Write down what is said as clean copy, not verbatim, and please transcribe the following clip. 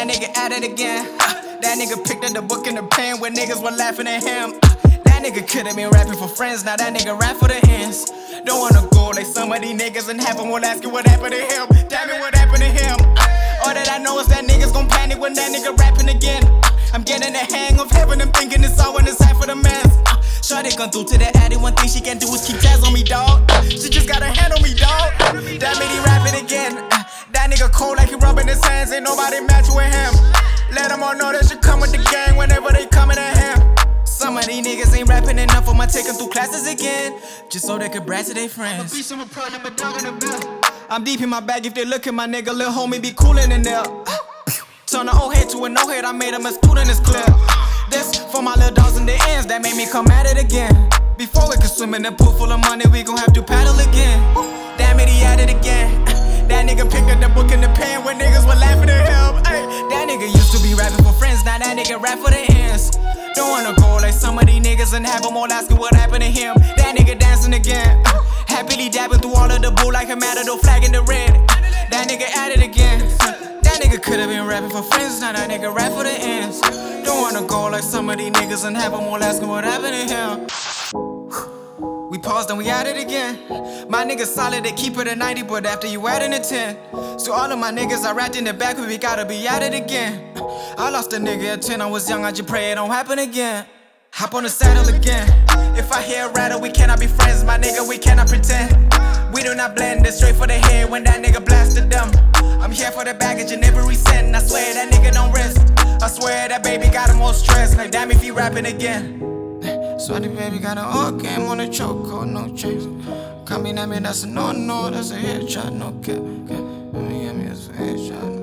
That nigga at it again. That nigga picked up the book and the pen when niggas were laughing at him. That nigga could've been rapping for friends, now that nigga rap for the ends. Don't wanna go like some of these niggas and half them will ask you what happened to him. Damn it, what happened to him? All that I know is that niggas gon' panic when that nigga rapping again. I'm getting the hang of having them thinking it's all when it's time for the mans. Shawty gon' do to the addy, one thing she can do is keep tabs on me, dawg. She just got a hand on me, dawg. That made he rapping again. That nigga cold like he rubbing his hands, ain't nobody match with him. Let them all know that she come with the gang whenever they coming at him. Some of these niggas ain't rapping enough, I'ma take them through classes again, just so they could brag to their friends. I'm deep in my bag, if they look at my nigga, lil' homie be coolin' in there. Turn an old head to a no head, I made him a student, it's clear. This for my little dogs in the ends that made me come at it again. Before we could swim in a pool full of money, we gon' have to paddle again. Damn it, he at it again. That nigga picked up the book and the pen when niggas were laughing at him. Ay, that nigga used to be rapping for friends, now that nigga rap for the ends. Don't wanna go like some of these niggas and have them all asking what happened to him. That nigga dancing again. Happily dabbing through all of the bull like a matador flag in the red. That nigga at it again. That nigga could've been rapping for friends, now that nigga rap for the ends. Don't wanna go like some of these niggas and have them all asking what happened to him. We paused and we at it again. My niggas solid, they keep it at 90, but after you add in a 10. So all of my niggas I rapped in the back, we gotta be at it again. I lost a nigga at 10, I was young, I just pray it don't happen again. Hop on the saddle again. If I hear a rattle, we cannot be friends, my nigga, we cannot pretend. We do not blend, it's straight for the head when that nigga blasted them. I'm here for the baggage and every cent, I swear that nigga don't rest. I swear that baby got him all stressed, like damn if he rapping again. Sweaty baby got an all game on the chokehold, no chase. Coming at me, that's a no, that's a headshot, no cap. That's a headshot.